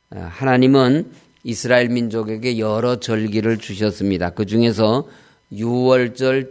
하나님은 이스라엘 민족에게 여러 절기를 주셨습니다. 그 중에서 6월절,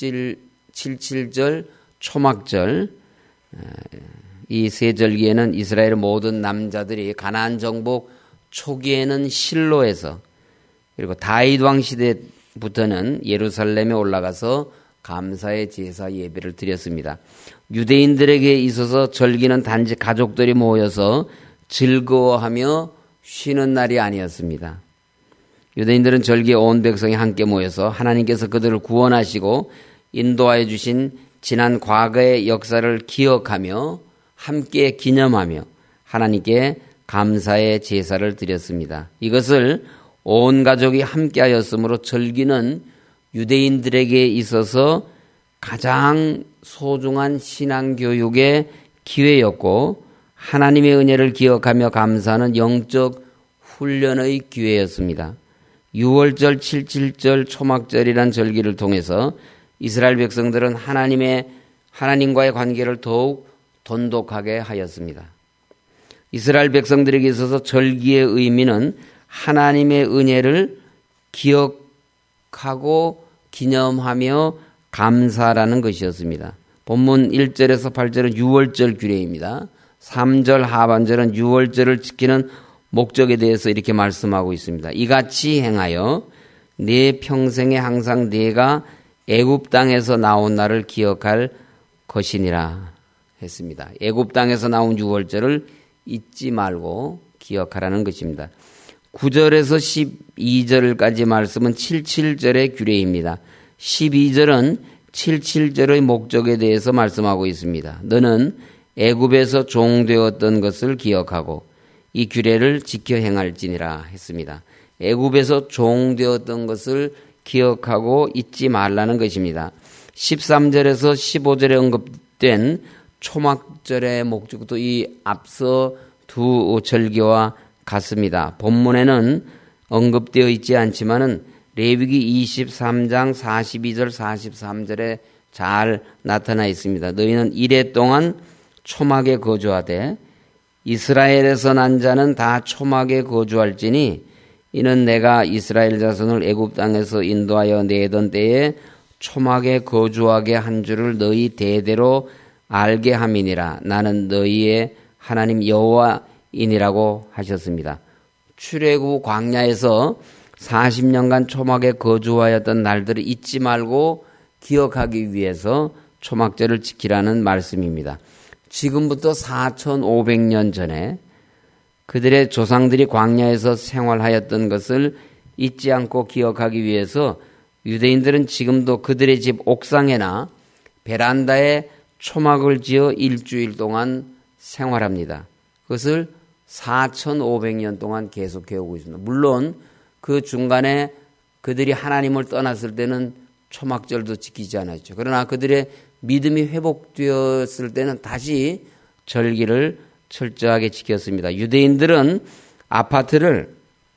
77절, 초막절, 이 세 절기에는 이스라엘의 모든 남자들이 가나안 정복 초기에는 실로에서, 그리고 다윗 왕 시대부터는 예루살렘에 올라가서 감사의 제사 예배를 드렸습니다. 유대인들에게 있어서 절기는 단지 가족들이 모여서 즐거워하며 쉬는 날이 아니었습니다. 유대인들은 절기에 온 백성이 함께 모여서 하나님께서 그들을 구원하시고 인도하여 주신 지난 과거의 역사를 기억하며 함께 기념하며 하나님께 감사의 제사를 드렸습니다. 이것을 온 가족이 함께하였으므로 절기는 유대인들에게 있어서 가장 소중한 신앙교육의 기회였고 하나님의 은혜를 기억하며 감사하는 영적 훈련의 기회였습니다. 6월절, 77절, 초막절이란 절기를 통해서 이스라엘 백성들은 하나님과의 관계를 더욱 돈독하게 하였습니다. 이스라엘 백성들에게 있어서 절기의 의미는 하나님의 은혜를 기억하고 기념하며 감사라는 것이었습니다. 본문 1절에서 8절은 6월절 규례입니다. 3절 하반절은 6월절을 지키는 목적에 대해서 이렇게 말씀하고 있습니다. 이같이 행하여 내 평생에 항상 내가 애굽 땅에서 나온 날을 기억할 것이니라 했습니다. 애굽 땅에서 나온 6월절을 잊지 말고 기억하라는 것입니다. 9절에서 12절까지 말씀은 77절의 규례입니다. 12절은 77절의 목적에 대해서 말씀하고 있습니다. 너는 애굽에서 종되었던 것을 기억하고 이 규례를 지켜 행할지니라 했습니다. 애굽에서 종되었던 것을 기억하고 잊지 말라는 것입니다. 13절에서 15절에 언급된 초막절의 목적도 이 앞서 두 절기와 같습니다. 본문에는 언급되어 있지 않지만은 레위기 23장 42절 43절에 잘 나타나 있습니다. 너희는 이래 동안 초막에 거주하되 이스라엘에서 난 자는 다 초막에 거주할지니 이는 내가 이스라엘 자손을 애굽 땅에서 인도하여 내던 때에 초막에 거주하게 한 줄을 너희 대대로 알게 함이니라. 나는 너희의 하나님 여호와이니라고 하셨습니다. 출애굽 광야에서 40년간 초막에 거주하였던 날들을 잊지 말고 기억하기 위해서 초막절을 지키라는 말씀입니다. 지금부터 4,500년 전에 그들의 조상들이 광야에서 생활하였던 것을 잊지 않고 기억하기 위해서 유대인들은 지금도 그들의 집 옥상에나 베란다에 초막을 지어 일주일 동안 생활합니다. 그것을 4,500년 동안 계속해 오고 있습니다. 물론 그 중간에 그들이 하나님을 떠났을 때는 초막절도 지키지 않았죠. 그러나 그들의 믿음이 회복되었을 때는 다시 절기를 철저하게 지켰습니다. 유대인들은 아파트를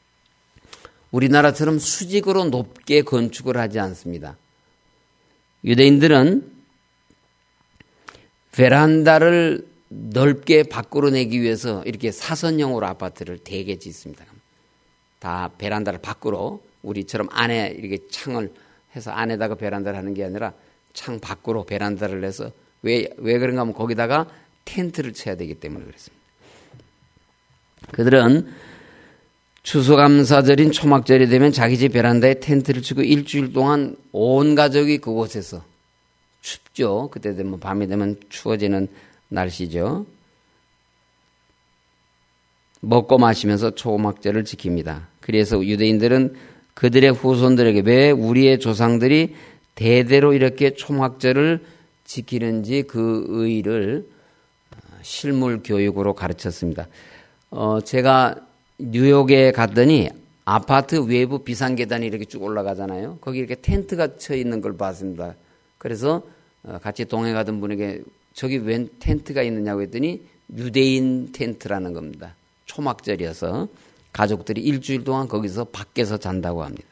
우리나라처럼 수직으로 높게 건축을 하지 않습니다. 유대인들은 베란다를 넓게 밖으로 내기 위해서 이렇게 사선형으로 아파트를 대개 짓습니다. 다 베란다를 밖으로 우리처럼 안에 이렇게 창을 해서 안에다가 베란다를 하는 게 아니라 창 밖으로 베란다를 내서 왜 그런가 하면 거기다가 텐트를 쳐야 되기 때문에 그렇습니다. 그들은 추수감사절인 초막절이 되면 자기 집 베란다에 텐트를 치고 일주일 동안 온 가족이 그곳에서 춥죠. 그때 되면 밤이 되면 추워지는 날씨죠. 먹고 마시면서 초막절을 지킵니다. 그래서 유대인들은 그들의 후손들에게 왜 우리의 조상들이 대대로 이렇게 초막절을 지키는지 그 의의를 실물 교육으로 가르쳤습니다. 제가 뉴욕에 갔더니 아파트 외부 비상계단이 이렇게 쭉 올라가잖아요. 거기 이렇게 텐트가 쳐 있는 걸 봤습니다. 그래서 같이 동행 가던 분에게 저기 웬 텐트가 있느냐고 했더니 유대인 텐트라는 겁니다. 초막절이어서 가족들이 일주일 동안 거기서 밖에서 잔다고 합니다.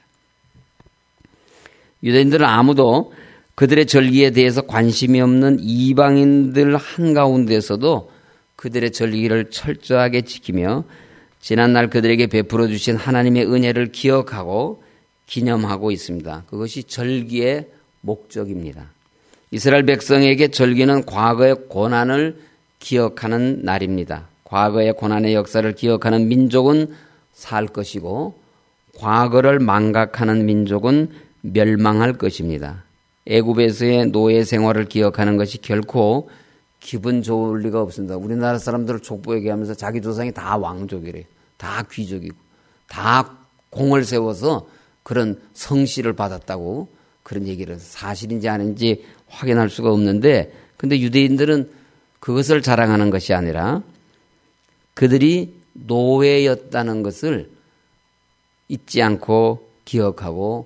유대인들은 아무도 그들의 절기에 대해서 관심이 없는 이방인들 한가운데서도 그들의 절기를 철저하게 지키며 지난날 그들에게 베풀어 주신 하나님의 은혜를 기억하고 기념하고 있습니다. 그것이 절기의 목적입니다. 이스라엘 백성에게 절기는 과거의 고난을 기억하는 날입니다. 과거의 고난의 역사를 기억하는 민족은 살 것이고 과거를 망각하는 민족은 멸망할 것입니다. 애굽에서의 노예 생활을 기억하는 것이 결코 기분 좋을 리가 없습니다. 우리나라 사람들을 족보 얘기하면서 자기 조상이 다 왕족이래요. 다 귀족이고 다 공을 세워서 그런 성씨를 받았다고 그런 얘기를 사실인지 아닌지 확인할 수가 없는데, 근데 유대인들은 그것을 자랑하는 것이 아니라 그들이 노예였다는 것을 잊지 않고 기억하고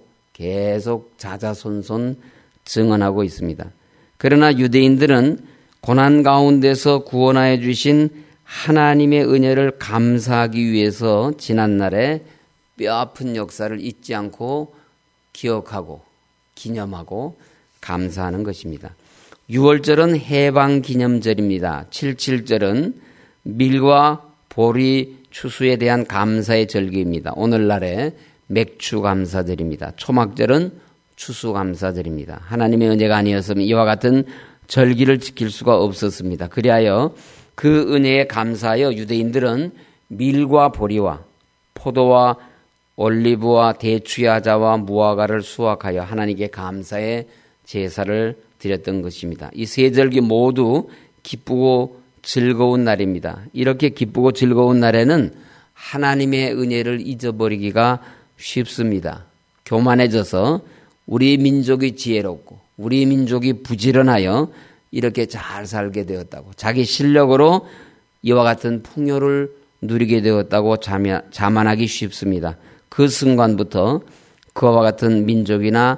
계속 자자손손 증언하고 있습니다. 그러나 유대인들은 고난 가운데서 구원하여 주신 하나님의 은혜를 감사하기 위해서 지난날의 뼈아픈 역사를 잊지 않고 기억하고 기념하고 감사하는 것입니다. 6월절은 해방기념절입니다. 77절은 밀과 보리 추수에 대한 감사의 절기입니다. 오늘날의 맥추 감사절입니다. 초막절은 추수 감사절입니다. 하나님의 은혜가 아니었으면 이와 같은 절기를 지킬 수가 없었습니다. 그리하여 그 은혜에 감사하여 유대인들은 밀과 보리와 포도와 올리브와 대추야자와 무화과를 수확하여 하나님께 감사의 제사를 드렸던 것입니다. 이 세 절기 모두 기쁘고 즐거운 날입니다. 이렇게 기쁘고 즐거운 날에는 하나님의 은혜를 잊어버리기가 쉽습니다. 교만해져서 우리 민족이 지혜롭고 우리 민족이 부지런하여 이렇게 잘 살게 되었다고, 자기 실력으로 이와 같은 풍요를 누리게 되었다고 자만하기 쉽습니다. 그 순간부터 그와 같은 민족이나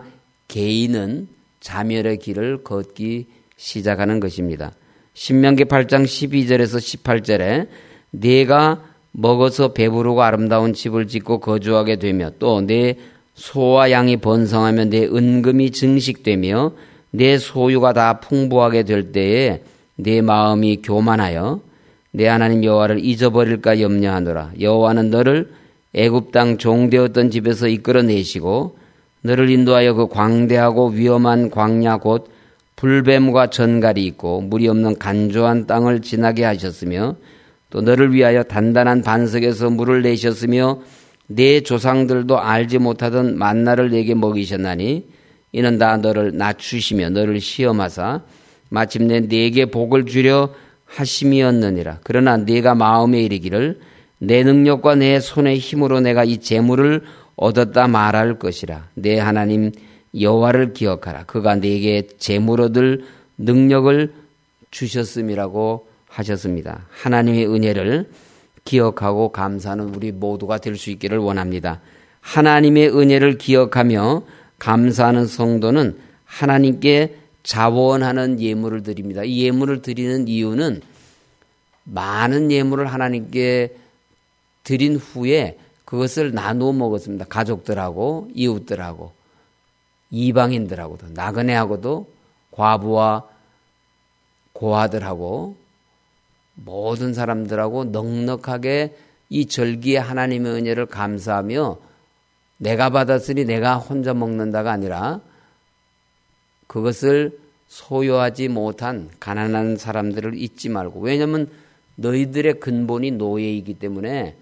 개인은 자멸의 길을 걷기 시작하는 것입니다. 신명기 8장 12절에서 18절에 내가 먹어서 배부르고 아름다운 집을 짓고 거주하게 되며 또 내 소와 양이 번성하며 내 은금이 증식되며 내 소유가 다 풍부하게 될 때에 내 마음이 교만하여 내 하나님 여호와를 잊어버릴까 염려하노라. 여호와는 너를 애굽 땅 종되었던 집에서 이끌어내시고 너를 인도하여 그 광대하고 위험한 광야 곧 불뱀과 전갈이 있고 물이 없는 간조한 땅을 지나게 하셨으며 또 너를 위하여 단단한 반석에서 물을 내셨으며 내 조상들도 알지 못하던 만나를 내게 먹이셨나니 이는 다 너를 낮추시며 너를 시험하사 마침내 내게 복을 주려 하심이었느니라. 그러나 네가 마음에 이르기를 내 능력과 내 손의 힘으로 내가 이 재물을 얻었다 말할 것이라. 내 하나님 여호와를 기억하라. 그가 네게 재물 얻을 능력을 주셨음이라고 하셨습니다. 하나님의 은혜를 기억하고 감사하는 우리 모두가 될 수 있기를 원합니다. 하나님의 은혜를 기억하며 감사하는 성도는 하나님께 자원하는 예물을 드립니다. 이 예물을 드리는 이유는 많은 예물을 하나님께 드린 후에 그것을 나누어 먹었습니다. 가족들하고 이웃들하고 이방인들하고도 나그네하고도 과부와 고아들하고 모든 사람들하고 넉넉하게 이 절기에 하나님의 은혜를 감사하며 내가 받았으니 내가 혼자 먹는다가 아니라 그것을 소유하지 못한 가난한 사람들을 잊지 말고, 왜냐하면 너희들의 근본이 노예이기 때문에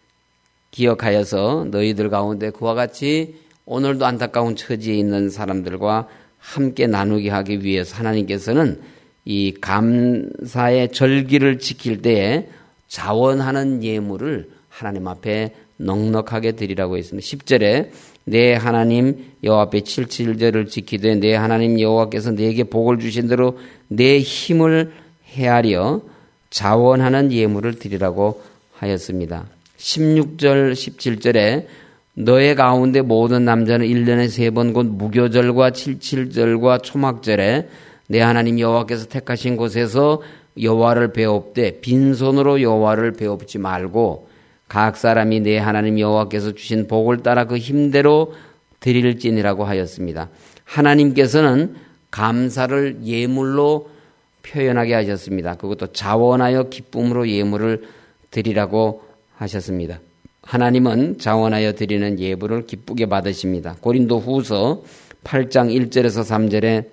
기억하여서 너희들 가운데 그와 같이 오늘도 안타까운 처지에 있는 사람들과 함께 나누게 하기 위해서 하나님께서는 이 감사의 절기를 지킬 때에 자원하는 예물을 하나님 앞에 넉넉하게 드리라고 했습니다. 10절에 내 하나님 여호와 앞에 77절을 지키되 내 하나님 여호와께서 내게 복을 주신 대로 내 힘을 헤아려 자원하는 예물을 드리라고 하였습니다. 16절 17절에 너의 가운데 모든 남자는 1년에 3번 곧 무교절과 77절과 초막절에 내 하나님 여호와께서 택하신 곳에서 여호와를 배웁되 빈손으로 여호와를 배웁지 말고 각 사람이 내 하나님 여호와께서 주신 복을 따라 그 힘대로 드릴지니라고 하였습니다. 하나님께서는 감사를 예물로 표현하게 하셨습니다. 그것도 자원하여 기쁨으로 예물을 드리라고 하셨습니다. 하나님은 자원하여 드리는 예물을 기쁘게 받으십니다. 고린도 후서 8장 1절에서 3절에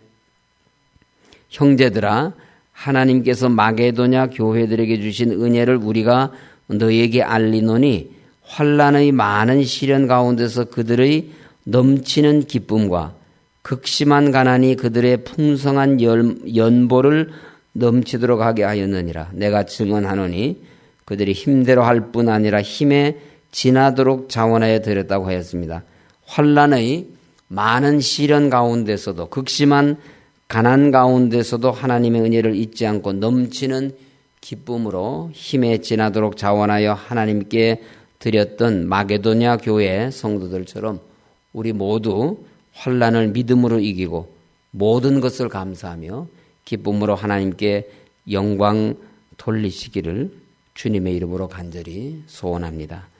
형제들아 하나님께서 마게도냐 교회들에게 주신 은혜를 우리가 너에게 알리노니 환난의 많은 시련 가운데서 그들의 넘치는 기쁨과 극심한 가난이 그들의 풍성한 연보를 넘치도록 하게 하였느니라. 내가 증언하노니 그들이 힘대로 할 뿐 아니라 힘에 지나도록 자원하여 드렸다고 하였습니다. 환난의 많은 시련 가운데서도 극심한 가난 가운데서도 하나님의 은혜를 잊지 않고 넘치는 기쁨으로 힘에 지나도록 자원하여 하나님께 드렸던 마게도냐 교회 성도들처럼 우리 모두 환난을 믿음으로 이기고 모든 것을 감사하며 기쁨으로 하나님께 영광 돌리시기를 주님의 이름으로 간절히 소원합니다.